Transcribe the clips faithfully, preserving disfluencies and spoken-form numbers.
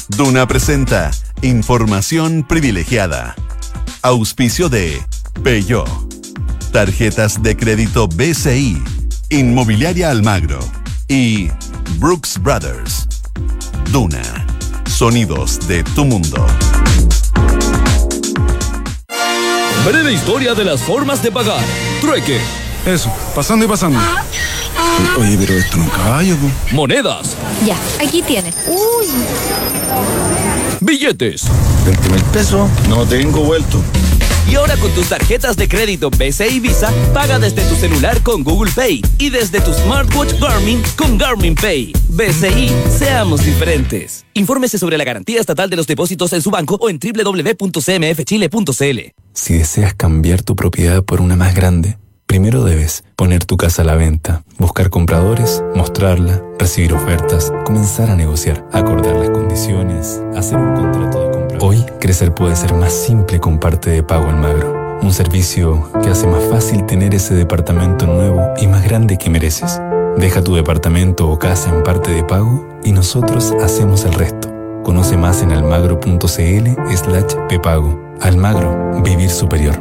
Duna presenta Información Privilegiada. Auspicio de Peugeot, Tarjetas de Crédito B C I, Inmobiliaria Almagro y Brooks Brothers. Duna, sonidos de tu mundo. Breve historia de las formas de pagar. Trueque. Eso, pasando y pasando. Oye, pero esto no es un caballo, po. Monedas. Ya, aquí tiene. Uy. Billetes. veinte mil pesos, no tengo vuelto. Y ahora con tus tarjetas de crédito B C I Visa, paga desde tu celular con Google Pay y desde tu smartwatch Garmin con Garmin Pay. B C I, seamos diferentes. Infórmese sobre la garantía estatal de los depósitos en su banco o en doble u doble u doble u punto c m f chile punto c l. Si deseas cambiar tu propiedad por una más grande, primero debes poner tu casa a la venta, buscar compradores, mostrarla, recibir ofertas, comenzar a negociar, acordar las condiciones, hacer un contrato de compra. Hoy, crecer puede ser más simple con Parte de Pago Almagro, un servicio que hace más fácil tener ese departamento nuevo y más grande que mereces. Deja tu departamento o casa en Parte de Pago y nosotros hacemos el resto. Conoce más en almagro.cl slash pepago. Almagro, vivir superior.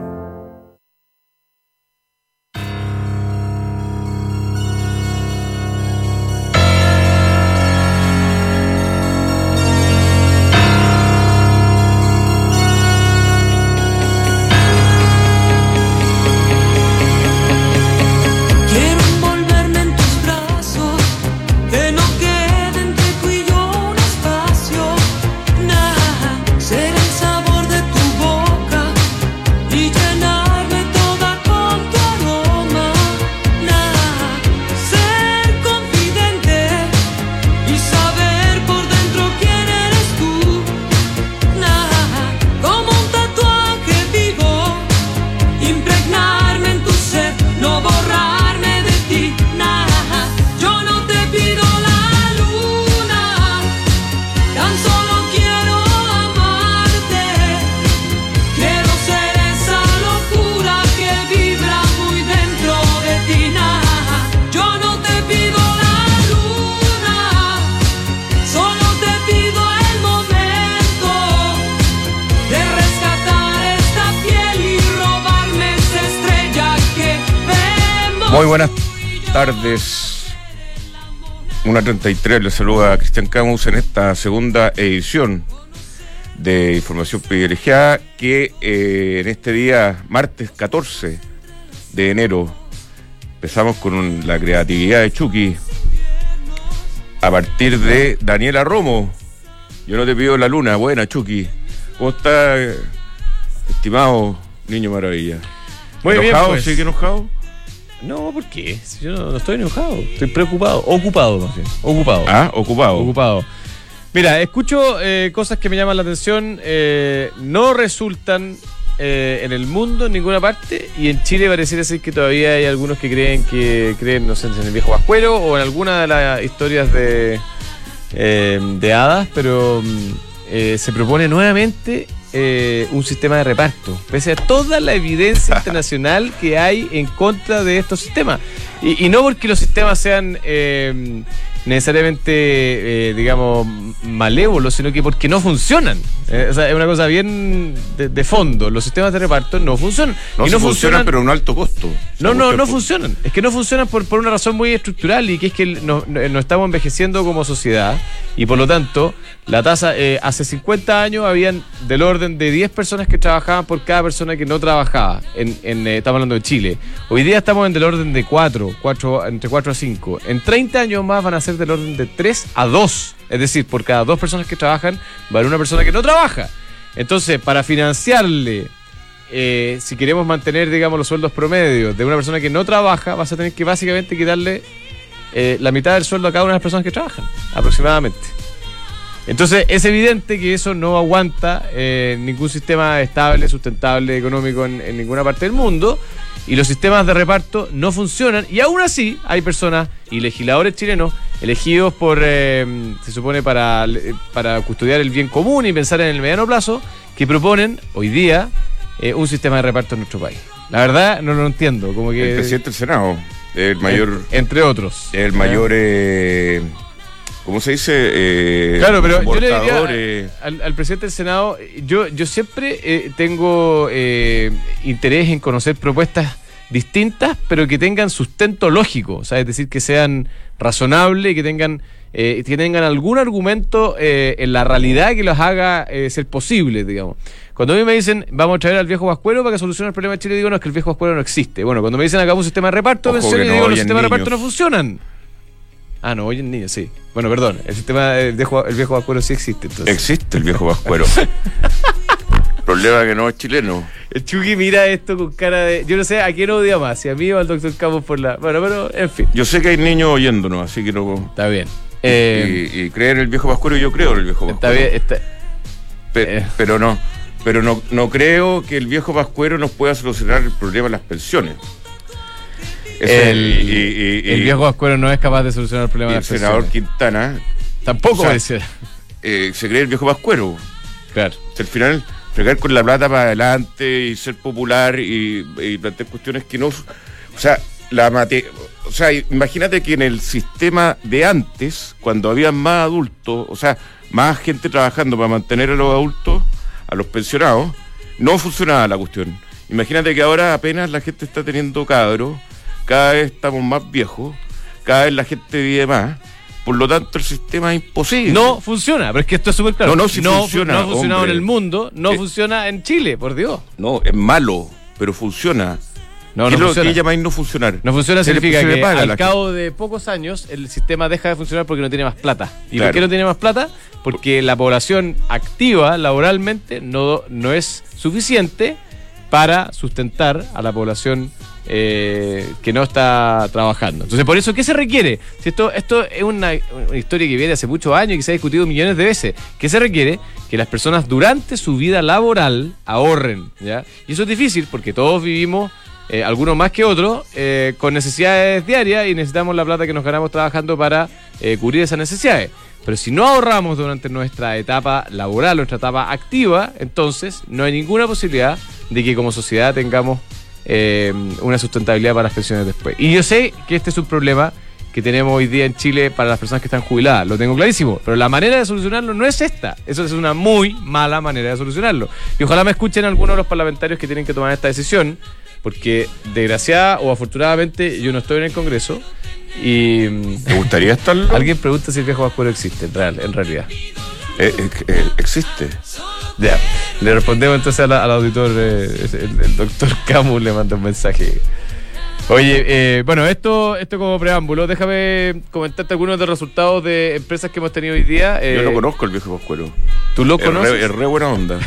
Muy buenas tardes. una treinta y tres, les saluda a Cristian Camus en esta segunda edición de Información Privilegiada que eh, en este día, martes catorce de enero, empezamos con un, la creatividad de Chucky a partir de Daniela Romo. Yo no te pido la luna. Buena, Chucky. ¿Cómo está, eh, estimado niño maravilla? Muy ¿Enojado? bien, pues. ¿Sí que enojado? No, ¿por qué? Yo no, no estoy enojado, estoy preocupado, ocupado más bien, ocupado. Ah, ocupado. Ocupado. Mira, escucho eh, cosas que me llaman la atención, eh, no resultan eh, en el mundo, en ninguna parte, y en Chile pareciera ser que todavía hay algunos que creen que creen, no sé, en el viejo Pascuero o en alguna de las historias de, eh, de hadas, pero eh, se propone nuevamente Eh, un sistema de reparto, pese a toda la evidencia internacional que hay en contra de estos sistemas. Y, y no porque los sistemas sean eh, necesariamente, eh, digamos, malévolos, sino que porque no funcionan. Eh, o sea, es una cosa bien de, de fondo. Los sistemas de reparto no funcionan. No, y no no funcionan, funcionan, pero a un alto costo. No, no, no funcionan. Es que no funcionan por, por una razón muy estructural, y que es que nos, nos estamos envejeciendo como sociedad, y por lo tanto, la tasa, eh, hace cincuenta años habían del orden de diez personas que trabajaban por cada persona que no trabajaba. En, en, eh, estamos hablando de Chile. Hoy día estamos en del orden de cuatro, cuatro, entre cuatro a cinco. En treinta años más van a ser del orden de tres a dos. Es decir, por cada dos personas que trabajan, va a haber una persona que no trabaja. Entonces, para financiarle, eh, si queremos mantener, digamos, los sueldos promedios de una persona que no trabaja, vas a tener que básicamente quitarle eh, la mitad del sueldo a cada una de las personas que trabajan, aproximadamente. Entonces, es evidente que eso no aguanta eh, ningún sistema estable, sustentable, económico en, en ninguna parte del mundo, y los sistemas de reparto no funcionan, y aún así hay personas y legisladores chilenos elegidos por, eh, se supone, para, para custodiar el bien común y pensar en el mediano plazo, que proponen hoy día eh, un sistema de reparto en nuestro país. La verdad, no lo entiendo. Como que el presidente del Senado, el mayor, en, entre otros, el mayor eh, ¿cómo se dice? Eh, claro, pero yo le diría eh, al, al presidente del Senado, yo, yo siempre eh, tengo eh, interés en conocer propuestas distintas, pero que tengan sustento lógico, o sea, es decir, que sean razonables y que tengan eh, que tengan algún argumento eh, en la realidad que los haga eh, ser posible, digamos. Cuando a mí me dicen, vamos a traer al viejo Pascuero para que solucione el problema de Chile, digo, no, es que el viejo Pascuero no existe. Bueno, cuando me dicen, hagamos un sistema de reparto de pensiones, no, digo, los oyen sistemas de niños. reparto no funcionan. Ah, no, hoy en niños, sí. Bueno, perdón, el sistema del viejo, el viejo Pascuero sí existe, entonces. Existe el viejo Pascuero. Problema que no es chileno. El Chucky mira esto con cara de... Yo no sé a quién odia más, si a mí o al doctor Campos por la... Bueno, pero, en fin. Yo sé que hay niños oyéndonos, así que no... Está bien. Eh, y, y creer en el viejo Pascuero, yo creo en el viejo está Pascuero. bien, está... Pe- eh. Pero no, pero no, no creo que el viejo Pascuero nos pueda solucionar el problema de las pensiones. Ese El, es el, y- y- y- el viejo Pascuero no es capaz de solucionar el problema y de el las senador pensiones. Quintana Tampoco o sea, parece. eh, se cree el viejo Pascuero. Claro. O sea, al final, fregar con la plata para adelante y ser popular y, y plantear cuestiones que no... O sea, la mate, o sea, imagínate que en el sistema de antes, cuando había más adultos, o sea, más gente trabajando para mantener a los adultos, a los pensionados, no funcionaba la cuestión. Imagínate que ahora apenas la gente está teniendo cabros, cada vez estamos más viejos, cada vez la gente vive más, por lo tanto el sistema es imposible. No funciona, pero es que esto es súper claro. No, no, sí no, funciona, no ha funcionado hombre. en el mundo, no Eh, funciona en Chile, por Dios. No, es malo, pero funciona. No, ¿Qué no es lo funciona. que llamáis no funcionar? No funciona Se le- significa se le que paga a al la cabo de pocos años el sistema deja de funcionar porque no tiene más plata. ¿Y Claro. por qué no tiene más plata? Porque la población activa laboralmente no, no es suficiente para sustentar a la población eh, que no está trabajando. Entonces, por eso, ¿qué se requiere? Si esto, esto es una, una historia que viene hace muchos años y que se ha discutido millones de veces. ¿Qué se requiere? Que las personas durante su vida laboral ahorren, ¿ya? Y eso es difícil porque todos vivimos, eh, algunos más que otros, eh, con necesidades diarias y necesitamos la plata que nos ganamos trabajando para eh, cubrir esas necesidades. Pero si no ahorramos durante nuestra etapa laboral, nuestra etapa activa, entonces no hay ninguna posibilidad de que como sociedad tengamos eh, una sustentabilidad para las pensiones después. Y yo sé que este es un problema que tenemos hoy día en Chile para las personas que están jubiladas, lo tengo clarísimo, pero la manera de solucionarlo no es esta, eso es una muy mala manera de solucionarlo. Y ojalá me escuchen algunos de los parlamentarios que tienen que tomar esta decisión, porque desgraciada o afortunadamente yo no estoy en el Congreso y... ¿Te gustaría estarlo? Alguien pregunta si el viejo Pascuero existe en, real, en realidad. Eh, eh, eh, existe. Ya, le respondemos entonces al, al auditor, eh, el, el doctor Camus le manda un mensaje. Oye, eh, bueno, esto esto como preámbulo, déjame comentarte algunos de los resultados de empresas que hemos tenido hoy día. Eh, Yo lo conozco, el viejo Pascuero. ¿Tú lo Es conoces? re, es re buena onda.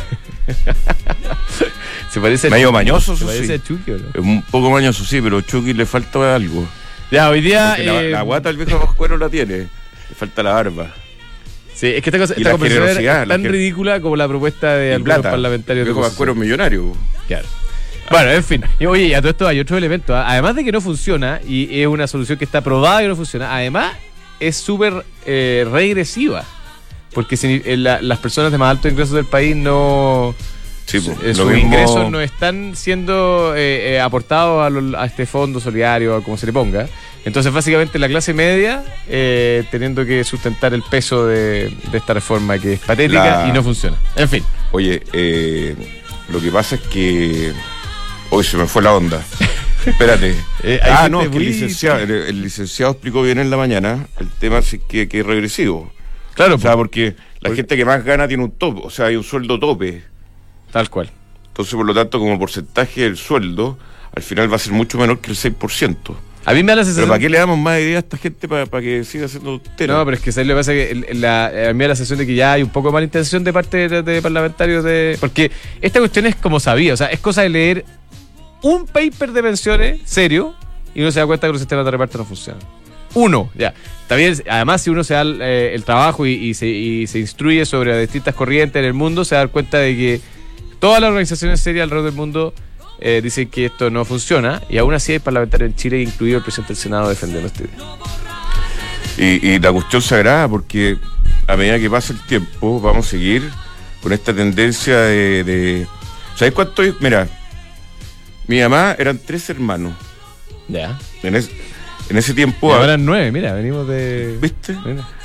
Se parece a Medio Chucky. mañoso, Se eso parece sí. a Chucky, ¿o no? Es un poco mañoso, sí, pero a Chucky le falta algo. Ya, hoy día... Porque la, eh, la guata del viejo Pascuero la tiene. Le falta la barba. Sí, es que esta, cosa, Y esta la conversación generosidad, es la tan gen- ridícula como la propuesta de Y algunos plata. parlamentarios. El viejo de Pascuero es oposición. millonario. Claro. Bueno, en fin. Y, oye, y a todo esto hay otro elemento. ¿eh? Además de que no funciona, y es una solución que está probada que no funciona, además es súper eh, regresiva. Porque si, eh, la- las personas de más altos ingresos del país no... Sí, su- pues, eh, lo sus mismo- ingresos no están siendo eh, eh, aportados a, lo- a este fondo solidario, a como se le ponga. Entonces, básicamente, la clase media eh, teniendo que sustentar el peso de, de esta reforma que es patética La- y no funciona. En fin. Oye, eh, lo que pasa es que... Hoy se me fue la onda. Espérate. Eh, hay ah, gente no, es que el muy- licenciado, el, el licenciado explicó bien en la mañana el tema es que, que es regresivo. Claro, O sea, porque la gente que más gana tiene un tope, o sea, hay un sueldo tope. tal cual. Entonces, por lo tanto, como porcentaje del sueldo, al final va a ser mucho menor que el seis por ciento. A mí me da la Pero sensación... ¿para qué le damos más idea a esta gente para, para que siga haciendo tontera? No, pero es que ¿sabes lo que pasa? Que el- la, a mí me da la sensación de que ya hay un poco de mala intención de parte de, de parlamentarios de... Porque esta cuestión es como sabía, o sea, es cosa de leer un paper de pensiones serio y uno se da cuenta que los sistemas de reparto no funcionan. Uno, ya. Está bien, además si uno se da el, eh, el trabajo y, y, se, y se instruye sobre las distintas corrientes en el mundo, se da cuenta de que todas las organizaciones serias alrededor del mundo eh, dicen que esto no funciona y aún así hay parlamentarios en Chile, incluido el presidente del Senado, defendiendo este idea. Y, y la cuestión sagrada, porque a medida que pasa el tiempo, vamos a seguir con esta tendencia de... de ¿sabes cuánto? hay? Mira, mi mamá eran tres hermanos. Ya. En, es- en ese Y tiempo... ahora es nueve, mira, venimos de... ¿Viste? Mira.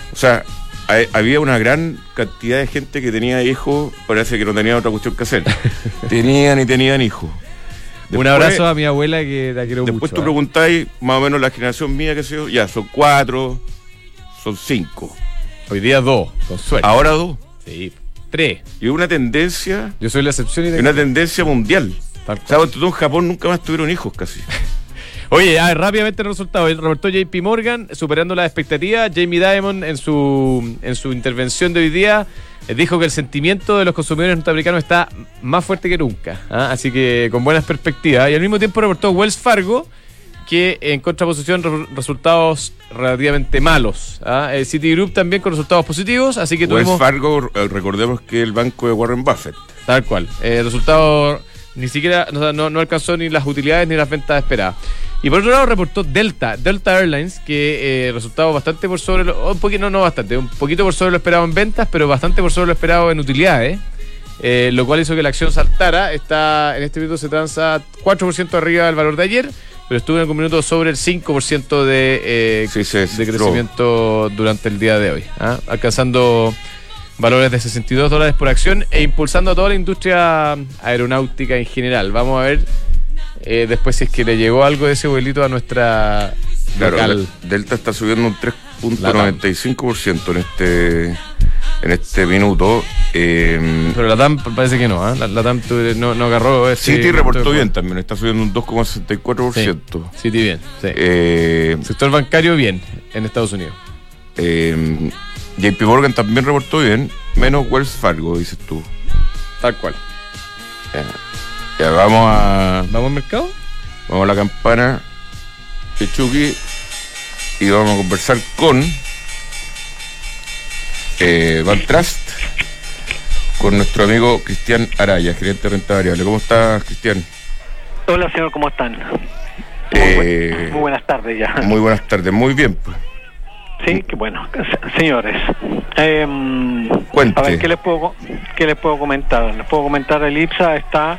O sea, hay, había una gran cantidad de gente que tenía hijos, parece que no tenía otra cuestión que hacer. Tenían y tenían hijos. Después, un abrazo a mi abuela que la quiero después mucho. tú preguntáis, más o menos la generación mía, que sé yo, ya, son cuatro, son cinco. Hoy día dos, con suerte. Ahora dos. Sí, tres. Y una tendencia, Yo soy la excepción y tengo... una tendencia mundial. Tal O sea, en Japón nunca más tuvieron hijos casi. Oye, ya, rápidamente el resultado. Reportó J P Morgan, superando las expectativas. Jamie Dimon, en su, en su intervención de hoy día, eh, dijo que el sentimiento de los consumidores norteamericanos está más fuerte que nunca. ¿Ah? Así que con buenas perspectivas. Y al mismo tiempo reportó Wells Fargo, que en contraposición re- resultados relativamente malos. ¿Ah? El Citigroup también con resultados positivos. Así que Wells tuvimos... Fargo, eh, recordemos que es el banco de Warren Buffett. Tal cual. Eh, resultados ni siquiera, no, no, no alcanzó ni las utilidades ni las ventas esperadas. Y por otro lado reportó Delta, Delta Airlines, que eh, resultado bastante por sobre lo, un poquito, no, no bastante, un poquito por sobre lo esperado en ventas, pero bastante por sobre lo esperado en utilidades, eh, lo cual hizo que la acción saltara. Está, en este minuto se transa cuatro por ciento arriba del valor de ayer, pero estuvo en algún minuto sobre el cinco por ciento de, eh, Sí, se de descentró. crecimiento durante el día de hoy, ¿ah? Alcanzando valores de sesenta y dos dólares por acción e impulsando a toda la industria aeronáutica en general. Vamos a ver eh, después si es que le llegó algo de ese vuelito a nuestra Claro, local. la- Delta está subiendo un tres punto noventa y cinco por ciento en este en este minuto. Eh, Pero la T A M parece que no, ¿eh? La, la T A M tu- no, no agarró ese... Citi reportó momento de- bien también, está subiendo un dos coma sesenta y cuatro por ciento. Sí, Citi bien, sí. Eh, Sector bancario bien en Estados Unidos. eh, J P Morgan también reportó bien, menos Wells Fargo, dices tú. Tal cual. Ya, ya vamos a ¿Vamos al mercado? vamos a la campana de Chucky y vamos a conversar con eh, Van Trust, con nuestro amigo Cristian Araya, gerente de renta variable. ¿Cómo estás, Cristian? Hola, señor, ¿cómo están? Eh, Muy, bu- muy buenas tardes ya. Muy buenas tardes, muy bien. Pues. Sí, qué bueno. Se- Señores, eh, Cuente. a ver, ¿qué les, puedo, co- ¿qué les puedo comentar? Les puedo comentar, el IPSA está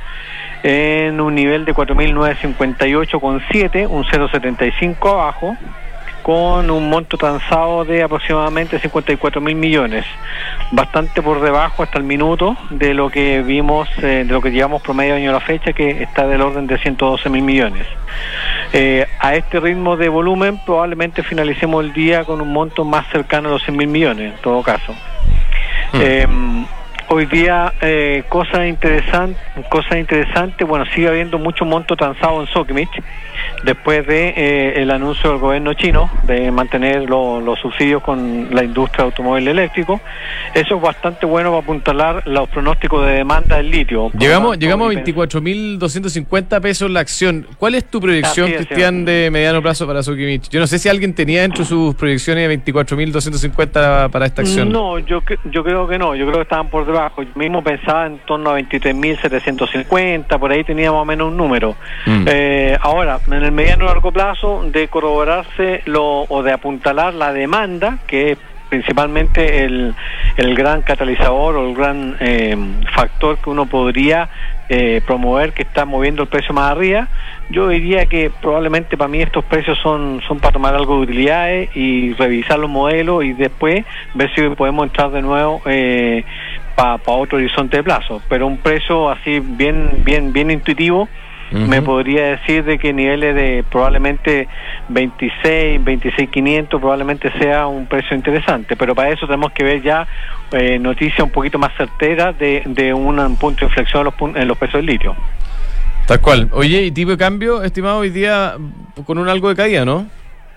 en un nivel de cuatro mil novecientos cincuenta y ocho coma siete, un cero coma setenta y cinco abajo, con un monto transado de aproximadamente cincuenta y cuatro mil millones, bastante por debajo hasta el minuto de lo que vimos, eh, de lo que llevamos promedio año a la fecha, que está del orden de ciento doce mil millones. Eh, a este ritmo de volumen probablemente finalicemos el día con un monto más cercano a los cien mil millones, en todo caso. Hmm. Eh, hoy día, eh, cosas interesantes, cosas interesantes, bueno, sigue habiendo mucho monto transado en Sokimich, después de eh, el anuncio del gobierno chino de mantener lo, los subsidios con la industria de automóvil eléctrico. Eso es bastante bueno para apuntalar los pronósticos de demanda del litio. Por Llegamos, lo tanto, llegamos a y veinticuatro mil doscientos cincuenta pesos la acción. ¿Cuál es tu proyección, Así es, Cristian, señor. de mediano plazo para Sokimich? Yo no sé si alguien tenía dentro de sus proyecciones de veinticuatro mil doscientos cincuenta para esta acción. No, yo, cre- yo creo que no, yo creo que estaban por debajo. Yo mismo pensaba en torno a veintitrés mil setecientos cincuenta, por ahí tenía más o menos un número. Mm. Eh, ahora, en el mediano y largo plazo, de corroborarse lo, o de apuntalar la demanda, que es principalmente el, el gran catalizador o el gran eh, factor que uno podría eh, promover, que está moviendo el precio más arriba. Yo diría que probablemente para mí estos precios son, son para tomar algo de utilidades y revisar los modelos y después ver si podemos entrar de nuevo eh, para pa otro horizonte de plazo. Pero un precio así bien, bien, bien intuitivo, Ujú. me podría decir de que niveles de probablemente veintiséis, veintiséis quinientos probablemente sea un precio interesante, pero para eso tenemos que ver ya eh, noticias un poquito más certeras de, de un punto de inflexión en los, pun- en los precios del litio. Tal cual. Oye, ¿y tipo de cambio, estimado, hoy día con un algo de caída, no?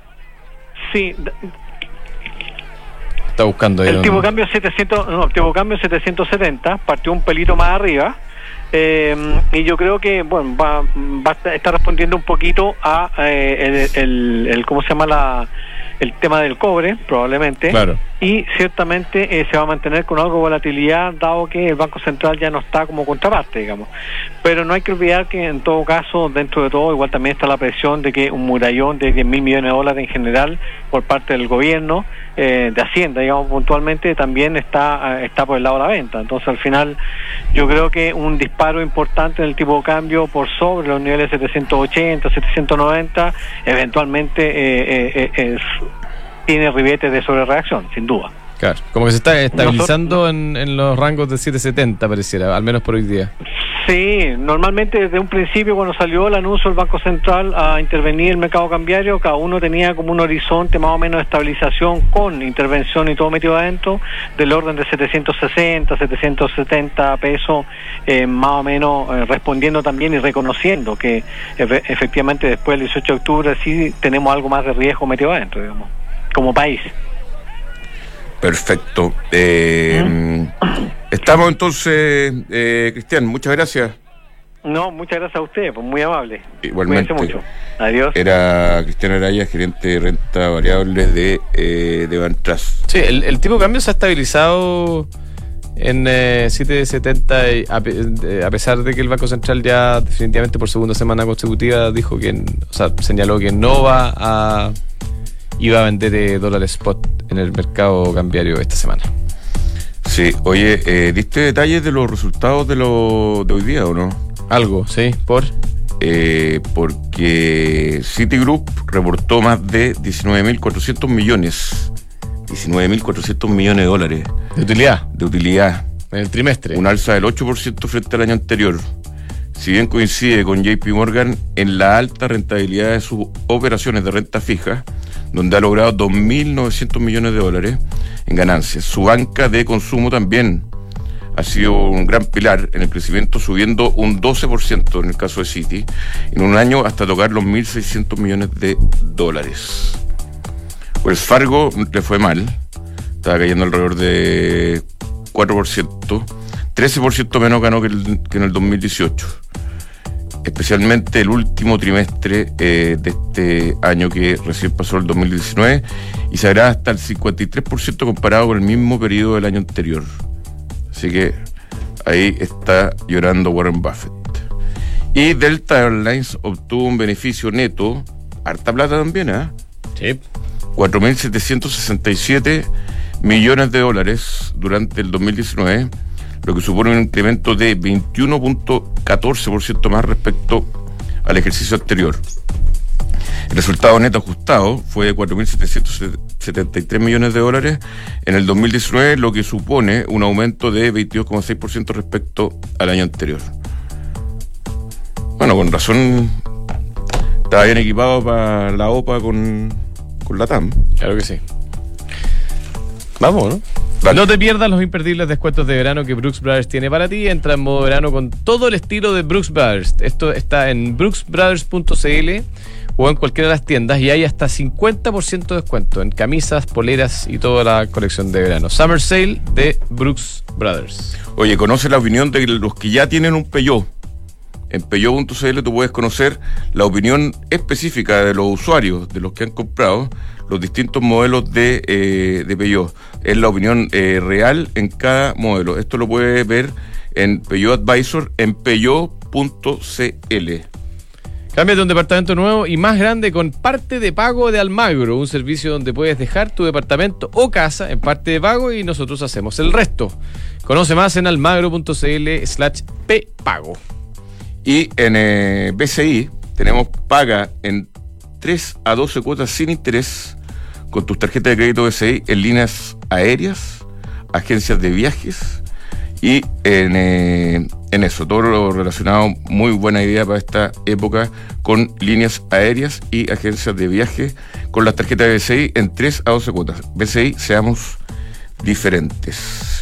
Sí, d- Está buscando ahí el un- tipo de cambio setecientos, no, el tipo de cambio setecientos setenta partió un pelito más arriba. Eh, y yo creo que bueno va, va a estar respondiendo un poquito a eh, el, el, el cómo se llama la el tema del cobre probablemente. Claro. Y ciertamente eh, se va a mantener con algo de volatilidad, dado que el Banco Central ya no está como contraparte, digamos. Pero no hay que olvidar que en todo caso, dentro de todo, igual también está la presión de que un murallón de diez mil millones de dólares en general por parte del gobierno, eh, de Hacienda, digamos puntualmente, también está, está por el lado de la venta. Entonces al final yo creo que un disparo importante en el tipo de cambio por sobre los niveles setecientos ochenta, setecientos noventa, eventualmente eh, eh, eh, es tiene ribetes de sobrereacción, sin duda. Claro, como que se está estabilizando en, en los rangos de siete setenta pareciera, al menos por hoy día. Sí, normalmente desde un principio cuando salió el anuncio del Banco Central a intervenir el mercado cambiario, cada uno tenía como un horizonte más o menos de estabilización con intervención y todo metido adentro, del orden de setecientos sesenta, setecientos setenta pesos, eh, más o menos eh, respondiendo también y reconociendo que efe- efectivamente después del dieciocho de octubre sí tenemos algo más de riesgo metido adentro, digamos, como país. Perfecto. Eh, ¿Mm? Estamos entonces, eh, Cristian, muchas gracias. No, muchas gracias a usted, pues muy amable. Igualmente. Cuídense mucho. Adiós. Era Cristian Araya, gerente de renta variable de, eh, de Bantrust. Sí, el, el tipo de cambio se ha estabilizado en eh, siete setenta y a, eh, a pesar de que el Banco Central ya definitivamente por segunda semana consecutiva dijo que, o sea, señaló que no va a iba a vender eh, dólares spot en el mercado cambiario esta semana. Sí, oye, eh, ¿diste detalles de los resultados de, lo, de hoy día o no? Algo, sí, por... Eh, porque Citigroup reportó más de diecinueve mil cuatrocientos millones, diecinueve mil cuatrocientos millones de dólares. ¿De utilidad? De utilidad. En el trimestre. Un alza del ocho por ciento frente al año anterior. Si bien coincide con J P Morgan en la alta rentabilidad de sus operaciones de renta fija, donde ha logrado dos mil novecientos millones de dólares en ganancias. Su banca de consumo también ha sido un gran pilar en el crecimiento, subiendo un doce por ciento en el caso de Citi, en un año hasta tocar los mil seiscientos millones de dólares. Pues Fargo le fue mal, estaba cayendo alrededor de cuatro por ciento, trece por ciento menos ganó que, el, que en el dos mil dieciocho. Especialmente el último trimestre eh, de este año que recién pasó el dos mil diecinueve, y se agrada hasta el cincuenta y tres por ciento comparado con el mismo periodo del año anterior. Así que ahí está llorando Warren Buffett. Y Delta Airlines obtuvo un beneficio neto, harta plata también, ¿eh? Sí. cuatro mil setecientos sesenta y siete millones de dólares durante el dos mil diecinueve, lo que supone un incremento de veintiuno punto catorce por ciento más respecto al ejercicio anterior. El resultado neto ajustado fue de cuatro mil setecientos setenta y tres millones de dólares en el dos mil diecinueve, lo que supone un aumento de veintidós coma seis por ciento respecto al año anterior. Bueno, con razón estaba bien equipado para la O P A con, con la T A M. Claro que sí. Vamos, ¿no? Dale. No te pierdas los imperdibles descuentos de verano que Brooks Brothers tiene para ti. Entra en modo verano con todo el estilo de Brooks Brothers. Esto está en brooks brothers punto c l o en cualquiera de las tiendas, y hay hasta cincuenta por ciento de descuento en camisas, poleras y toda la colección de verano. Summer Sale de Brooks Brothers. Oye, conoce la opinión de los que ya tienen un Peugeot. En peugeot punto c l tú puedes conocer la opinión específica de los usuarios, de los que han comprado los distintos modelos de, eh, de Peugeot. Es la opinión eh, real en cada modelo. Esto lo puedes ver en Peugeot Advisor, en peugeot punto c l. Cámbiate a un departamento nuevo y más grande con parte de pago de Almagro, un servicio donde puedes dejar tu departamento o casa en parte de pago y nosotros hacemos el resto. Conoce más en almagro punto c l slash p pago. Y en eh, B C I tenemos paga en tres a doce cuotas sin interés con tus tarjetas de crédito B C I en líneas aéreas, agencias de viajes y en, eh, en eso, todo lo relacionado. Muy buena idea para esta época con líneas aéreas y agencias de viaje con las tarjetas de B C I en tres a doce cuotas. B C I, seamos diferentes.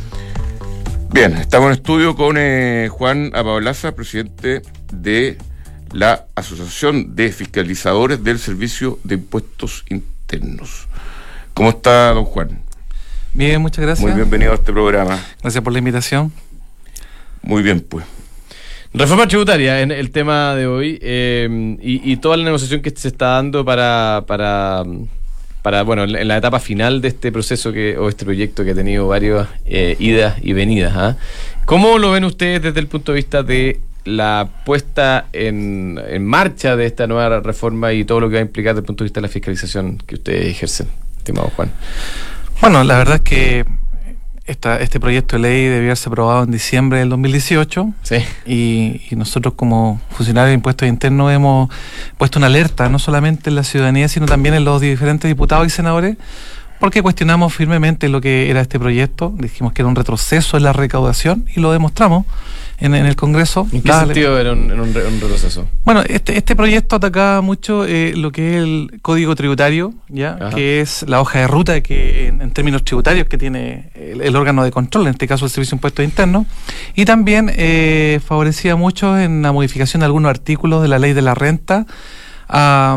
Bien, estamos en estudio con eh, Juan Apablaza, presidente de la Asociación de Fiscalizadores del Servicio de Impuestos Internos. ¿Cómo está, don Juan? Bien, muchas gracias. Muy bienvenido a este programa. Gracias por la invitación. Muy bien, pues. Reforma tributaria en el tema de hoy, eh, y, y toda la negociación que se está dando para... para para bueno, en la etapa final de este proceso que o este proyecto que ha tenido varias eh, idas y venidas. ¿eh? ¿Cómo lo ven ustedes desde el punto de vista de la puesta en, en marcha de esta nueva reforma y todo lo que va a implicar desde el punto de vista de la fiscalización que ustedes ejercen, estimado Juan? Bueno, la verdad es que esta, este proyecto de ley debió haberse aprobado en diciembre del dos mil dieciocho. Sí. Y, y nosotros como funcionarios de impuestos internos hemos puesto una alerta, no solamente en la ciudadanía, sino también en los diferentes diputados y senadores, porque cuestionamos firmemente lo que era este proyecto. Dijimos que era un retroceso en la recaudación y lo demostramos en, en el Congreso. ¿En qué Dale. sentido era un, un, un retroceso? Bueno, este, este proyecto atacaba mucho eh, lo que es el código tributario, ya, Ajá. que es la hoja de ruta que en, en términos tributarios que tiene el, el órgano de control, en este caso el Servicio de Impuestos Internos, y también eh, favorecía mucho en la modificación de algunos artículos de la ley de la renta a,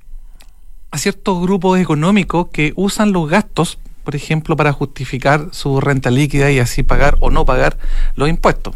a ciertos grupos económicos que usan los gastos, por ejemplo, para justificar su renta líquida y así pagar o no pagar los impuestos.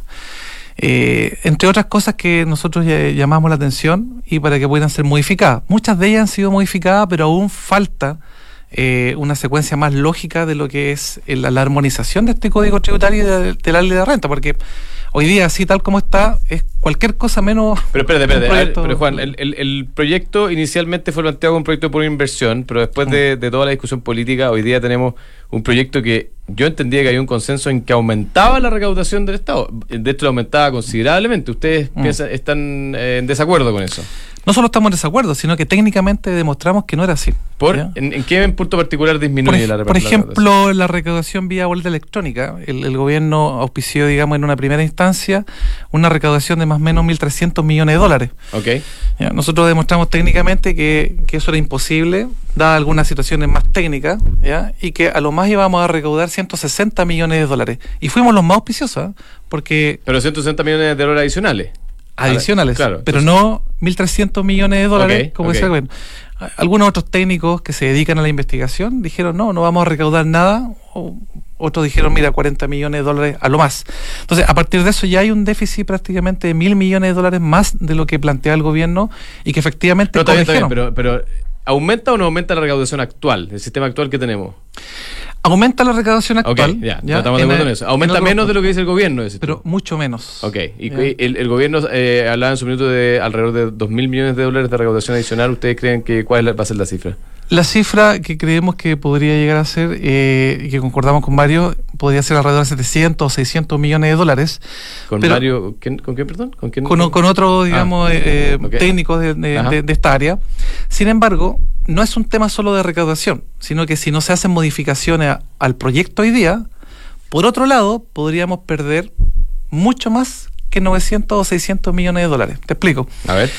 Eh, entre otras cosas que nosotros ya llamamos la atención y para que puedan ser modificadas. Muchas de ellas han sido modificadas, pero aún falta eh, una secuencia más lógica de lo que es el, la armonización de este código tributario de, de la ley de renta, porque hoy día, así tal como está, es cualquier cosa menos... Pero espérate, espérate, un a ver, proyecto- pero Juan, el, el, el proyecto inicialmente fue planteado como un proyecto por inversión, pero después de, de toda la discusión política, hoy día tenemos un proyecto que yo entendía que había un consenso en que aumentaba la recaudación del Estado. De hecho, la aumentaba considerablemente. ¿Ustedes Mm. piensan, están eh, en desacuerdo con eso? No solo estamos en desacuerdo, sino que técnicamente demostramos que no era así. ¿Por? ¿Ya? ¿En, en qué punto particular Por, disminuye ej- la por la recaudación? ejemplo, la recaudación vía boleta electrónica. El, el gobierno auspició, digamos, en una primera instancia una recaudación de más o menos mil trescientos millones de dólares. Ok. Ya, nosotros demostramos técnicamente que, que eso era imposible, dadas algunas situaciones más técnicas, ¿ya? Y que a lo más íbamos a recaudar ciento sesenta millones de dólares. Y fuimos los más auspiciosos, ¿eh? Porque Pero ciento sesenta millones de dólares adicionales. adicionales, Claro, pero entonces- no mil trescientos millones de dólares, Ok, como ok. decía el gobierno. A- Algunos otros técnicos que se dedican a la investigación dijeron, no, no vamos a recaudar nada. O otros dijeron, mira, cuarenta millones de dólares a lo más. Entonces, a partir de eso ya hay un déficit prácticamente de mil millones de dólares más de lo que plantea el gobierno y que efectivamente No, está bien, está bien, corrigieron. pero, pero ¿aumenta o no aumenta la recaudación actual, el sistema actual que tenemos? Aumenta la recaudación Ok, actual. ya, no estamos de en acuerdo el- en eso. Aumenta otro- menos de lo que dice el gobierno, decís tú. Pero mucho menos. Ok, y Ya. que el, el gobierno eh, hablaba en su minuto de alrededor de dos mil millones de dólares de recaudación adicional. ¿Ustedes creen que cuál es la- va a ser la cifra? La cifra que creemos que podría llegar a ser, eh, y que concordamos con varios, podría ser alrededor de setecientos o seiscientos millones de dólares. ¿Con Pero- Mario? ¿quién, ¿Con quién, perdón? ¿Con quién? Con, con otros, digamos, Ah, eh, ok. técnicos de, de- Ajá. de- de esta área. Sin embargo, no es un tema solo de recaudación, sino que si no se hacen modificaciones a- al proyecto hoy día, por otro lado, podríamos perder mucho más que novecientos o seiscientos millones de dólares. Te explico. A ver.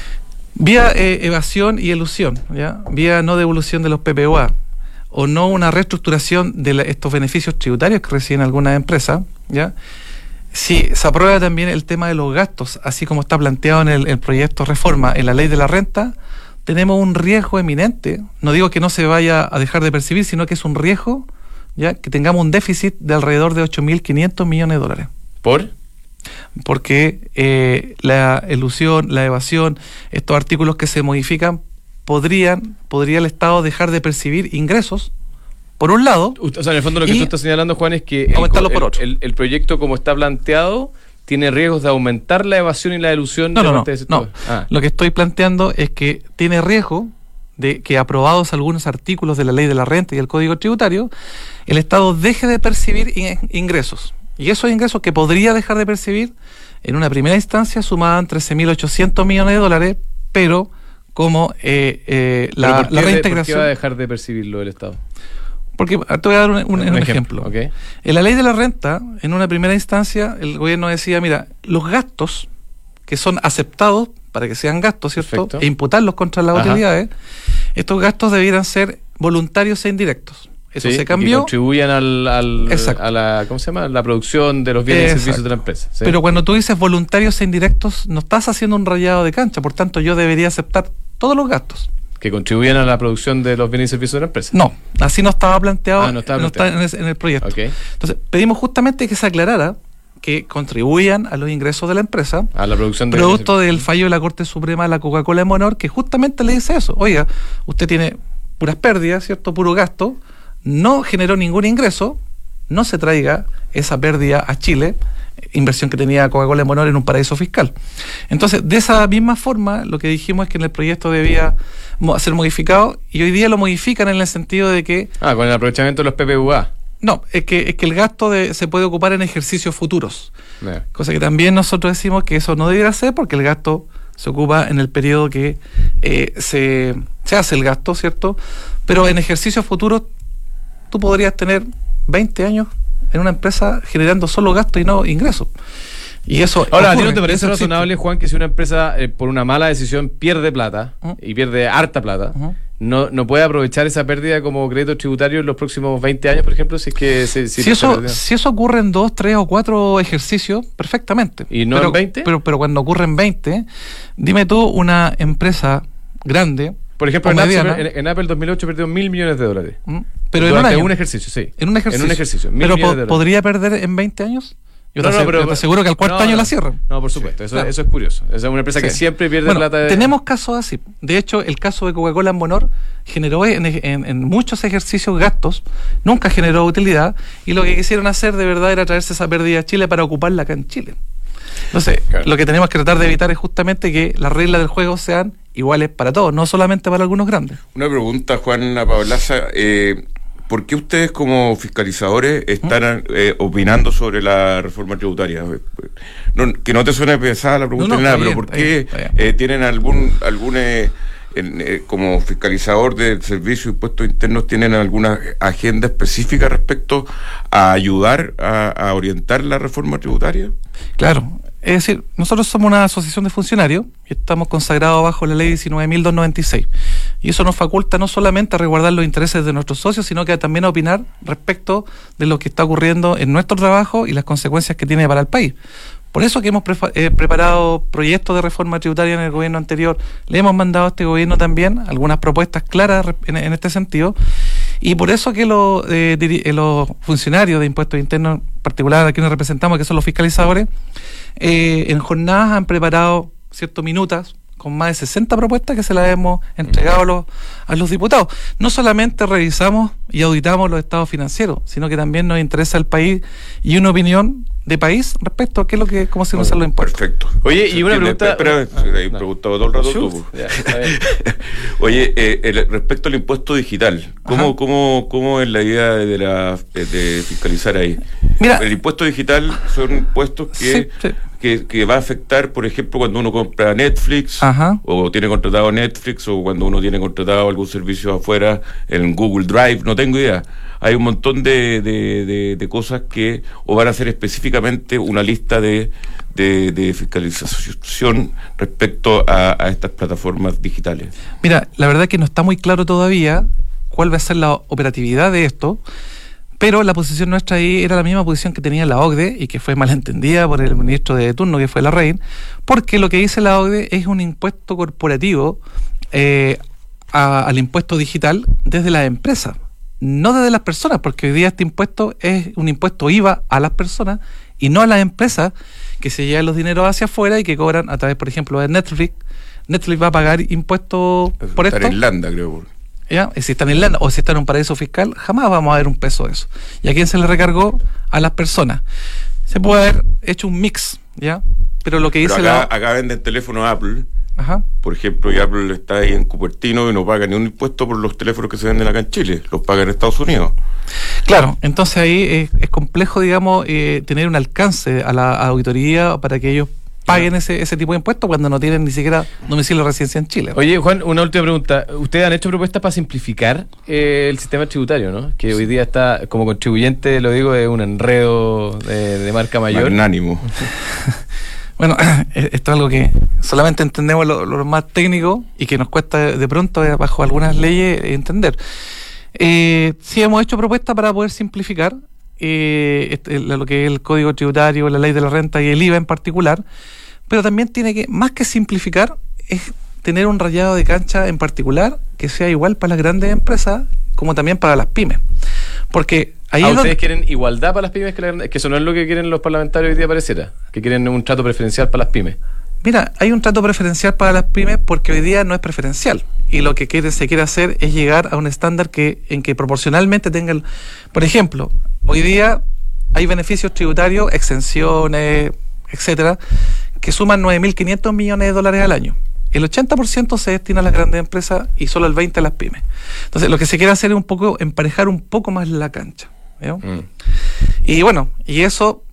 Vía eh, evasión y elusión, ¿ya? Vía no devolución de los P P U A o no una reestructuración de la- estos beneficios tributarios que reciben algunas empresas, ¿ya? Si se aprueba también el tema de los gastos, así como está planteado en el, el proyecto de reforma en la ley de la renta, tenemos un riesgo eminente. No digo que no se vaya a dejar de percibir, sino que es un riesgo, ¿ya? Que tengamos un déficit de alrededor de ocho mil quinientos millones de dólares. ¿Por? Porque eh, la elusión, la evasión, estos artículos que se modifican, podrían, podría el Estado dejar de percibir ingresos, por un lado. O sea, en el fondo lo que y tú estás señalando, Juan, es que el, aumentarlo por el- otro. el- el proyecto como está planteado tiene riesgos de aumentar la evasión y la elusión. No, de no, no, parte de ese no. sector. Ah, Lo que estoy planteando es que tiene riesgo de que, aprobados algunos artículos de la ley de la renta y el Código Tributario, el Estado deje de percibir in- ingresos. Y esos ingresos que podría dejar de percibir, en una primera instancia sumaban trece mil ochocientos millones de dólares, pero como eh, eh, pero la, ¿por qué la de- reintegración... ¿Por qué va a dejar de percibirlo el Estado? Porque ah, te voy a dar un, un- un ejemplo. ok. En la ley de la renta, en una primera instancia, el gobierno decía, mira, los gastos que son aceptados para que sean gastos, ¿cierto? Perfecto. E imputarlos contra las Ajá. utilidades, estos gastos debieran ser voluntarios e indirectos. Eso Sí, se que cambió. contribuyan al, al- Exacto. a la, ¿cómo se llama? La producción de los bienes y Exacto. servicios de la empresa. ¿sí? Pero cuando tú dices voluntarios e indirectos, no estás haciendo un rayado de cancha, por tanto yo debería aceptar todos los gastos. Que contribuyan a la producción de los bienes y servicios de la empresa. No, así no estaba planteado, Ah, no estaba no está planteado. en, ese- en el proyecto. Ok. Entonces, pedimos justamente que se aclarara que contribuyan a los ingresos de la empresa, A la producción de producto del fallo de la Corte Suprema de la Coca-Cola en Monor, que justamente le dice eso. Oiga, usted tiene puras pérdidas, ¿cierto? Puro gasto, no generó ningún ingreso, no se traiga esa pérdida a Chile, inversión que tenía Coca-Cola en Monor en un paraíso fiscal. Entonces, de esa misma forma, lo que dijimos es que en el proyecto debía mo- ser modificado, y hoy día lo modifican en el sentido de que Ah, con el aprovechamiento de los P P U A. No, es que, es que el gasto de, se puede ocupar en ejercicios futuros. Yeah. Cosa que también nosotros decimos que eso no debería ser porque el gasto se ocupa en el periodo que eh, se, se hace el gasto, ¿cierto? Pero en ejercicios futuros tú podrías tener veinte años en una empresa generando solo gasto y no ingresos. Y eso ahora, ¿a ti ocurre, no te parece eso existe. razonable, Juan, que si una empresa eh, por una mala decisión pierde plata Uh-huh. y pierde harta plata, Uh-huh. no, no puede aprovechar esa pérdida como crédito tributario en los próximos veinte años, por ejemplo? Si es que se, si Si eso, si eso ocurre en dos, tres o cuatro ejercicios, perfectamente. ¿Y no pero, en veinte? Pero, pero cuando ocurre en veinte, dime tú una empresa grande. Por ejemplo, o en, mediana, Apple, en, en Apple dos mil ocho perdió mil millones de dólares. Pero en un Durante año. un ejercicio, sí. En un ejercicio. En un ejercicio. mil Pero millones po- de dólares. ¿podría perder en veinte años? Yo No, te, no, aseguro, pero- yo te aseguro que al cuarto no, año no. la cierran. No, por supuesto, eso, Claro. eso es curioso. Esa es una empresa que Sí. siempre pierde Bueno, plata. De... Tenemos casos así. De hecho, el caso de Coca-Cola en Bonor generó en, en, en muchos ejercicios gastos, nunca generó utilidad, y lo que quisieron hacer de verdad era traerse esa pérdida a Chile para ocuparla acá en Chile. Entonces, Claro. lo que tenemos que tratar de evitar es justamente que las reglas del juego sean iguales para todos, no solamente para algunos grandes. Una pregunta, Juan Paolaza. Eh, ¿Por qué ustedes como fiscalizadores están eh, opinando sobre la reforma tributaria? No, que no te suene pesada la pregunta No, no, ni nada, está pero bien, ¿por está qué bien, está bien. eh, tienen algún, algún eh, en, eh, como fiscalizador del Servicio de Impuestos Internos, tienen alguna agenda específica respecto a ayudar a, a orientar la reforma tributaria? Claro. Es decir, nosotros somos una asociación de funcionarios y estamos consagrados bajo la ley diecinueve mil doscientos noventa y seis. Y eso nos faculta no solamente a resguardar los intereses de nuestros socios, sino que también a opinar respecto de lo que está ocurriendo en nuestro trabajo y las consecuencias que tiene para el país. Por eso que hemos prefa- eh, preparado proyectos de reforma tributaria en el gobierno anterior. Le hemos mandado a este gobierno también algunas propuestas claras re- en, en este sentido. Y por eso que los, eh, diri- eh, los funcionarios de impuestos internos, en particular a quienes representamos, que son los fiscalizadores, eh, en jornadas han preparado ciertas minutas con más de sesenta propuestas que se las hemos entregado a los, a los diputados. No solamente revisamos y auditamos los estados financieros, sino que también nos interesa el país y una opinión de país respecto a qué es lo que, cómo se usan los impuestos. Perfecto. Oye, ¿Se y una entiende? pregunta- Espera, espera, he no. preguntado todo el rato Shoot. tú. Ya, está bien. Oye, eh, el- respecto al impuesto digital, ¿cómo, Ajá. cómo, cómo es la idea de, la, de, de fiscalizar ahí? Mira, El impuesto digital son impuestos que, Sí, sí. que, que va a afectar, por ejemplo, cuando uno compra Netflix, Ajá. o tiene contratado Netflix, o cuando uno tiene contratado algún servicio afuera en Google Drive, no tengo idea. Hay un montón de, de, de, de cosas que o van a hacer específicamente una lista de, de, de fiscalización respecto a, a estas plataformas digitales. Mira, la verdad que no está muy claro todavía cuál va a ser la operatividad de esto, pero la posición nuestra ahí era la misma posición que tenía la O C D E y que fue malentendida por el ministro de turno, que fue Larraín, porque lo que dice la O C D E es un impuesto corporativo eh, a- al impuesto digital desde las empresas, no desde las personas, porque hoy día este impuesto es un impuesto I V A a las personas y no a las empresas que se llevan los dineros hacia afuera y que cobran a través, por ejemplo, de Netflix. Netflix va a pagar impuestos por Está esto. en Irlanda, creo. ¿Ya? Si está en Irlanda o si está en un paraíso fiscal, jamás vamos a ver un peso de eso. ¿Y a quién se le recargó? A las personas. Se puede haber hecho un mix, ¿ya? Pero lo que Pero dice acá, la... acá venden teléfono Apple, Ajá. por ejemplo, y Apple está ahí en Cupertino y no paga ni un impuesto por los teléfonos que se venden acá en Chile, los paga en Estados Unidos. Claro, entonces ahí es, es complejo, digamos, eh, tener un alcance a la auditoría para que ellos paguen ese, ese tipo de impuestos cuando no tienen ni siquiera domicilio de residencia en Chile. Oye, Juan, una última pregunta. ¿Ustedes han hecho propuestas para simplificar eh, el sistema tributario, no? Que hoy día está, como contribuyente, lo digo, es un enredo de, de marca mayor. Magnánimo. Bueno, esto es algo que solamente entendemos lo, lo más técnico y que nos cuesta de pronto, eh, bajo algunas leyes, entender. Eh, sí hemos hecho propuestas para poder simplificar eh, este, lo que es el Código Tributario, la Ley de la Renta y el I V A en particular, pero también tiene que, más que simplificar, es tener un rayado de cancha en particular que sea igual para las grandes empresas como también para las pymes. Porque ahí ¿Ah, es donde- ustedes quieren igualdad para las pymes que las grandes? Es que eso no es lo que quieren los parlamentarios hoy día, pareciera. Que quieren un trato preferencial para las pymes. Mira, hay un trato preferencial para las pymes porque hoy día no es preferencial y lo que quiere, se quiere hacer es llegar a un estándar que en que proporcionalmente tengan, por ejemplo, hoy día hay beneficios tributarios, exenciones, etcétera, que suman nueve mil quinientos millones de dólares al año. El ochenta por ciento se destina a las grandes empresas y solo el veinte por ciento a las pymes. Entonces, lo que se quiere hacer es un poco emparejar un poco más la cancha. ¿no? Mm. Y bueno, y eso,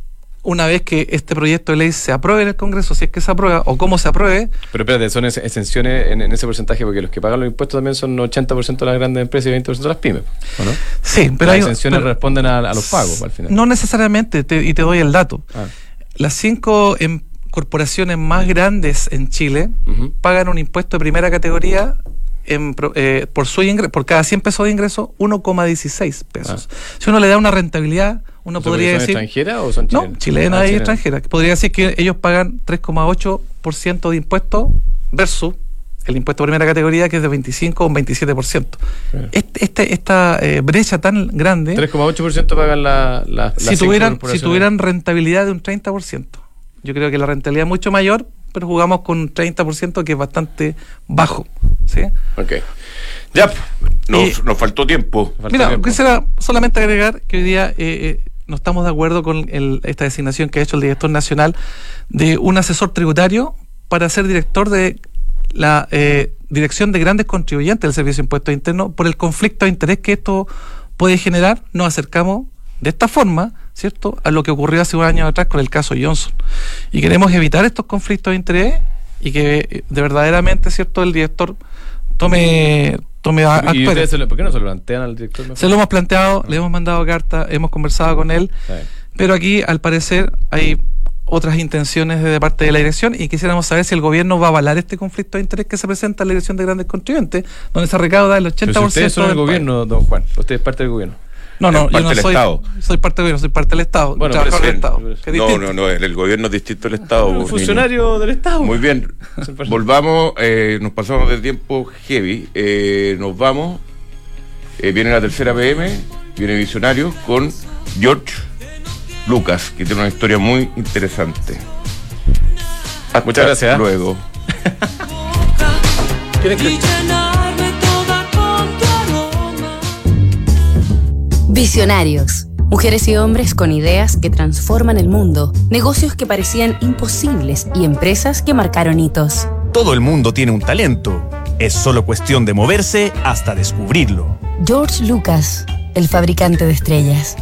una vez que este proyecto de ley se apruebe en el Congreso, si es que se aprueba o cómo se apruebe. Pero espérate, son ex- exenciones en, en ese porcentaje, porque los que pagan los impuestos también son ochenta por ciento de las grandes empresas y veinte por ciento de las pymes, ¿o no? Sí, pero las hay, exenciones pero, responden a, a los pagos al final. No necesariamente, te, y te doy el dato. Ah. Las cinco em, corporaciones más grandes en Chile uh-huh. pagan un impuesto de primera categoría en, eh, por su ingreso, por cada cien pesos de ingreso, uno coma dieciséis pesos. Ah. Si uno le da una rentabilidad, uno podría ¿Son decir... extranjeras o son chilenas? No, chilenas ah, y extranjeras. Podría decir que ellos pagan tres coma ocho por ciento de impuestos versus el impuesto de primera categoría, que es de veinticinco o un veintisiete por ciento. Claro. Este, este, esta eh, brecha tan grande... tres coma ocho por ciento pagan la, la, si, las tuvieran, si tuvieran rentabilidad de un treinta por ciento. Yo creo que la rentabilidad es mucho mayor, pero jugamos con un treinta por ciento que es bastante bajo. ¿Sí? Ok. Ya, nos, eh, nos faltó tiempo. Nos faltó mira, tiempo. quisiera solamente agregar que hoy día... Eh, eh, no estamos de acuerdo con el, esta designación que ha hecho el director nacional de un asesor tributario para ser director de la eh, Dirección de Grandes Contribuyentes del Servicio de Impuestos Internos, por el conflicto de interés que esto puede generar. Nos acercamos de esta forma, ¿cierto?, a lo que ocurrió hace un año atrás con el caso Johnson. Y queremos evitar estos conflictos de interés y que de verdaderamente, ¿cierto?, el director tome... ¿Y ustedes se lo, por qué no se lo plantean al director? Mejor? Se lo hemos planteado, ah. le hemos mandado carta, hemos conversado con él, sí. Pero aquí al parecer hay otras intenciones de parte de la dirección y quisiéramos saber si el gobierno va a avalar este conflicto de interés que se presenta en la Dirección de Grandes Contribuyentes, donde se recauda el ochenta por ciento. Pero si ustedes son el gobierno, país. Don Juan, usted es parte del gobierno. No, no, yo no soy, soy parte del gobierno, soy parte del Estado. Bueno, trabajador del Estado. No, no, no, el, el gobierno es distinto del Estado. Un funcionario ni, del Estado. Muy bien. Volvamos, eh, nos pasamos de tiempo heavy. Eh, nos vamos. Eh, viene la tercera P M, viene Visionarios con George Lucas, que tiene una historia muy interesante. Hasta Muchas gracias. Luego. Visionarios. Mujeres y hombres con ideas que transforman el mundo, negocios que parecían imposibles y empresas que marcaron hitos. Todo el mundo tiene un talento. Es solo cuestión de moverse hasta descubrirlo. George Lucas, el fabricante de estrellas.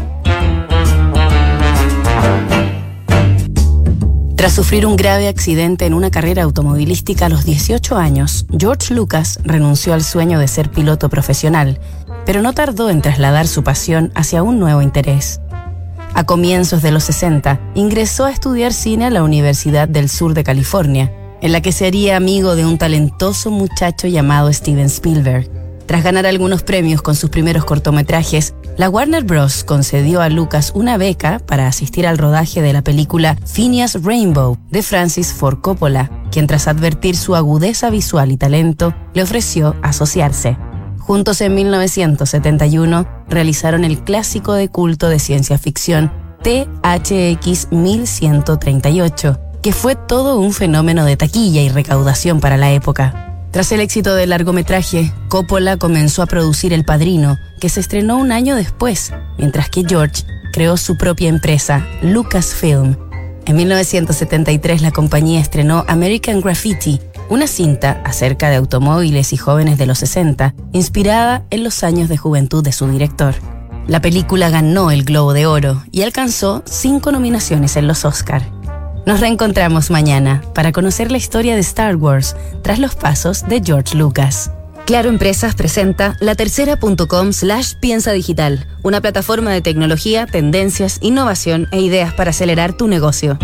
Tras sufrir un grave accidente en una carrera automovilística a los dieciocho años, George Lucas renunció al sueño de ser piloto profesional, pero no tardó en trasladar su pasión hacia un nuevo interés. A comienzos de los sesenta, ingresó a estudiar cine a la Universidad del Sur de California, en la que se haría amigo de un talentoso muchacho llamado Steven Spielberg. Tras ganar algunos premios con sus primeros cortometrajes, la Warner Bros. Concedió a Lucas una beca para asistir al rodaje de la película Phineas Rainbow de Francis Ford Coppola, quien tras advertir su agudeza visual y talento, le ofreció asociarse. Juntos en mil novecientos setenta y uno realizaron el clásico de culto de ciencia ficción T H X mil ciento treinta y ocho, que fue todo un fenómeno de taquilla y recaudación para la época. Tras el éxito del largometraje, Coppola comenzó a producir El Padrino, que se estrenó un año después, mientras que George creó su propia empresa, Lucasfilm. En mil novecientos setenta y tres la compañía estrenó American Graffiti, una cinta acerca de automóviles y jóvenes de los sesenta, inspirada en los años de juventud de su director. La película ganó el Globo de Oro y alcanzó cinco nominaciones en los Oscar. Nos reencontramos mañana para conocer la historia de Star Wars tras los pasos de George Lucas. Claro Empresas presenta latercera.com slash piensa digital, una plataforma de tecnología, tendencias, innovación e ideas para acelerar tu negocio.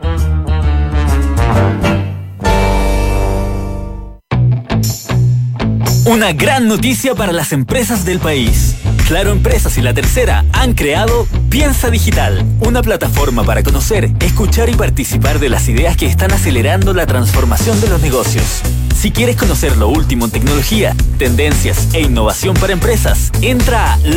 Una gran noticia para las empresas del país. Claro Empresas y La Tercera han creado Piensa Digital, una plataforma para conocer, escuchar y participar de las ideas que están acelerando la transformación de los negocios. Si quieres conocer lo último en tecnología, tendencias e innovación para empresas, entra a